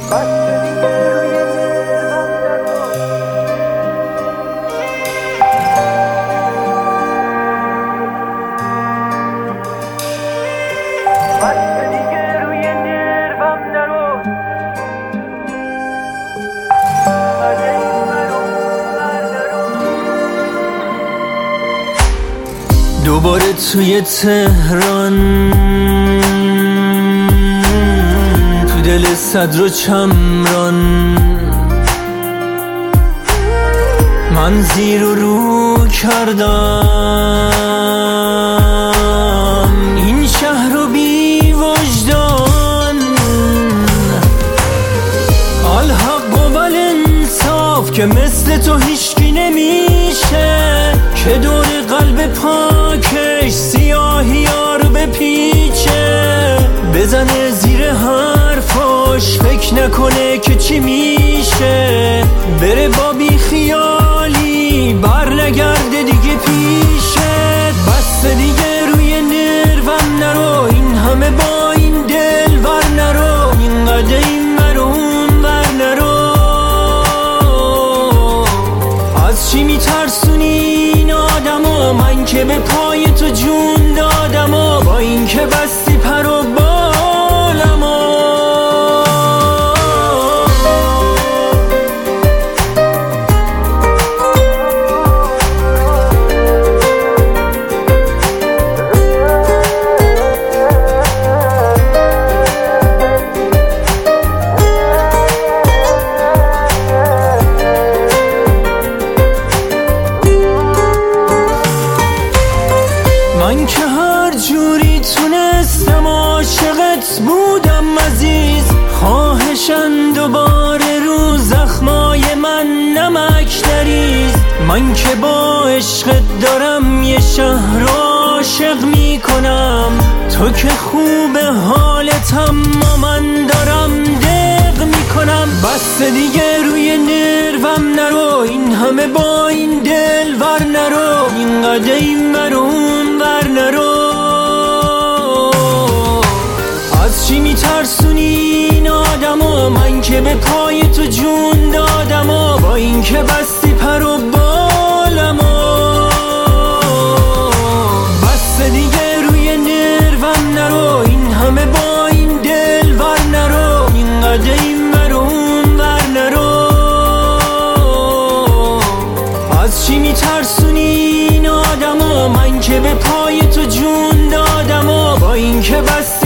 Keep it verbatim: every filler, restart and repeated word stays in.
دوباره توی تهران، تو دل صدر و چمران، من زیر و رو کردم این شهر رو بی وجدان. الحق و الانصاف که مثل تو هیچکی نمیشه، که دور قلب پاکش سیاهی ها رو بپیچه، بزنه زیر حرفاش فکر نکنه که چی میشه، بره با بی خیالی بر نگرده دیگه پیشه. بس دیگه روی نروم نرو، این همه با این دل ور نرو، اینقدر این مرون ور نرو. از چی میترسونی این آدمو؟ من که به پای تو جون دادم و با این که بستی پر و بالمو. من که هر جوری تونستم عاشقت بودم عزیز، خواهشن دوباره رو زخمای من نمک نریز. من که با عشقت دارم یه شهر عاشق میکنم، تو که خوب حالتم و من دارم دق میکنم. بس دیگه روی نروم نرو، این همه با این دل ور نرو، اینقدر این مرون ور نرو. از چی میترسونی این آدمو؟ من که به پای تو جون دادم و با این که بستی پر و بالمو. بس دیگه روی نروم نرو، این همه با این دل ور نرو، اینقدر این مرون ور نرو. از چی میترسونی این آدمو؟ من که به پای تو جون دادم و با این که بستی